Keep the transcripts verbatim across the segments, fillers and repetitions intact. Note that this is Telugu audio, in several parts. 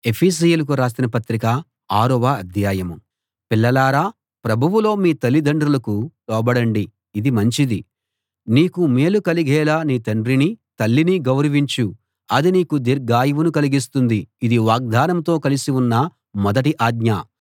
ఎఫెసీయులకు రాసిన పత్రిక ఆరవ అధ్యాయం. పిల్లలారా, ప్రభువులో మీ తల్లిదండ్రులకు లోబడండి, ఇది మంచిది. నీకు మేలు కలిగేలా నీ తండ్రిని తల్లిని గౌరవించు, అది నీకు దీర్ఘాయువును కలిగిస్తుంది. ఇది వాగ్దానంతో కలిసి ఉన్న మొదటి ఆజ్ఞ.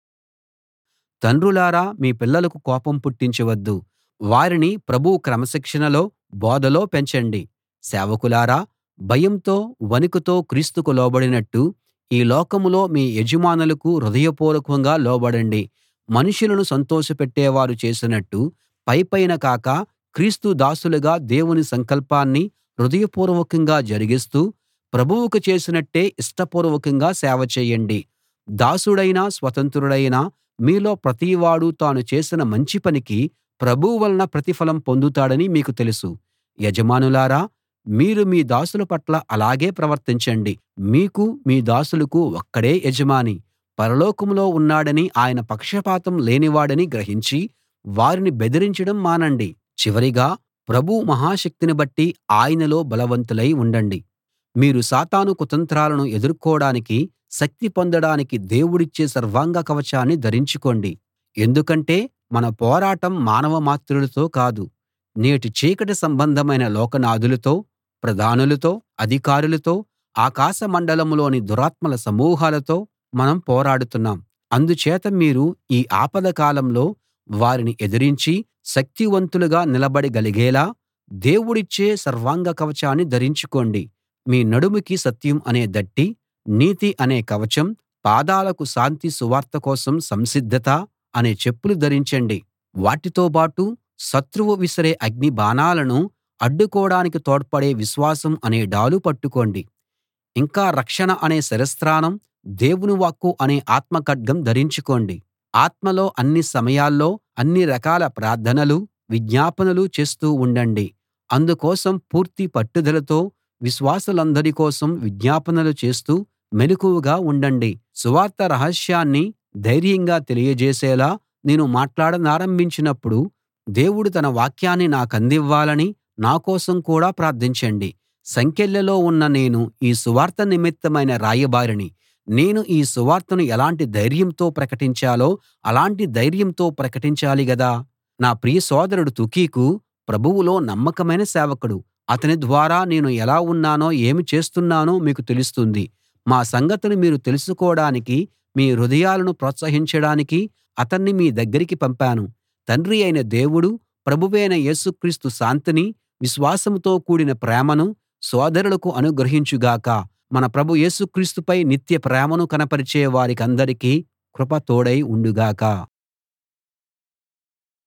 తండ్రులారా, మీ పిల్లలకు కోపం పుట్టించవద్దు, వారిని ప్రభువు క్రమశిక్షణలో బోధలో పెంచండి. సేవకులారా, భయంతో వణుకుతో క్రీస్తుకు లోబడినట్టు ఈ లోకంలో మీ యజమానులకు హృదయపూర్వకంగా లోబడండి. మనుషులను సంతోషపెట్టేవారు చేసినట్టు పైపైన కాక, క్రీస్తు దాసులుగా దేవుని సంకల్పాన్ని హృదయపూర్వకంగా జరిగిస్తూ ప్రభువుకు చేసినట్టే ఇష్టపూర్వకంగా సేవ చేయండి. దాసుడైనా స్వతంత్రుడైనా మీలో ప్రతివాడూ తాను చేసిన మంచి పనికి ప్రభువు వలన ప్రతిఫలం పొందుతాడని మీకు తెలుసు. యజమానులారా, మీరు మీ దాసుల పట్ల అలాగే ప్రవర్తించండి. మీకు మీ దాసులకు ఒక్కడే యజమాని, పరలోకంలో ఉన్నాడని, ఆయన పక్షపాతం లేనివాడని గ్రహించి వారిని బెదిరించడం మానండి. చివరిగా ప్రభువు మహాశక్తిని బట్టి ఆయనలో బలవంతులై ఉండండి. మీరు సాతాను కుతంత్రాలను ఎదుర్కోడానికి శక్తి పొందడానికి దేవుడిచ్చే సర్వాంగ కవచాన్ని ధరించుకోండి. ఎందుకంటే మన పోరాటం మానవ మాత్రులతో కాదు, నేటి చీకటి సంబంధమైన లోకనాథులతో, ప్రధానులతో, అధికారులతో, ఆకాశ మండలంలోని దురాత్మల సమూహాలతో మనం పోరాడుతున్నాం. అందుచేత మీరు ఈ ఆపద కాలంలో వారిని ఎదిరించి శక్తివంతులుగా నిలబడగలిగేలా దేవుడిచ్చే సర్వాంగ కవచాన్ని ధరించుకోండి. మీ నడుముకి సత్యం అనే దట్టి, నీతి అనే కవచం, పాదాలకు శాంతి సువార్త కోసం సంసిద్ధత అనే చెప్పులు ధరించండి. వాటితోబాటు శత్రువు విసిరే అగ్ని బాణాలను అడ్డుకోడానికి తోడ్పడే విశ్వాసం అనే డాలు పట్టుకోండి. ఇంకా రక్షణ అనే శిరస్త్రాణం, దేవుని వాక్కు అనే ఆత్మ ఖడ్గం ధరించుకోండి. ఆత్మలో అన్ని సమయాల్లో అన్ని రకాల ప్రార్థనలూ విజ్ఞాపనలూ చేస్తూ ఉండండి. అందుకోసం పూర్తి పట్టుదలతో విశ్వాసులందరి కోసం విజ్ఞాపనలు చేస్తూ మెలకువగా ఉండండి. సువార్త రహస్యాన్ని ధైర్యంగా తెలియజేసేలా నేను మాట్లాడనారంభించినప్పుడు దేవుడు తన వాక్యాన్ని నాకందివ్వాలని నా కోసం కూడా ప్రార్థించండి. సంకెళ్లలో ఉన్న నేను ఈ సువార్త నిమిత్తమైన రాయబారిని. నేను ఈ సువార్తను ఎలాంటి ధైర్యంతో ప్రకటించాలో అలాంటి ధైర్యంతో ప్రకటించాలి గదా. నా ప్రియ సోదరుడు తుకికు ప్రభువులో నమ్మకమైన సేవకుడు. అతని ద్వారా నేను ఎలా ఉన్నానో ఏమి చేస్తున్నానో మీకు తెలుస్తుంది. మా సంగతులు మీరు తెలుసుకోడానికి, మీ హృదయాలను ప్రోత్సహించడానికి అతన్ని మీ దగ్గరికి పంపాను. తండ్రి అయిన దేవుడు, ప్రభువైన యేసు క్రీస్తు శాంతిని, విశ్వాసంతో కూడిన ప్రేమను సోదరులకు అనుగ్రహించు గాక. మన ప్రభు యేసు క్రీస్తుపై నిత్య ప్రేమను కనపరిచే వారికందరికీ కృప తోడై ఉండు గాక.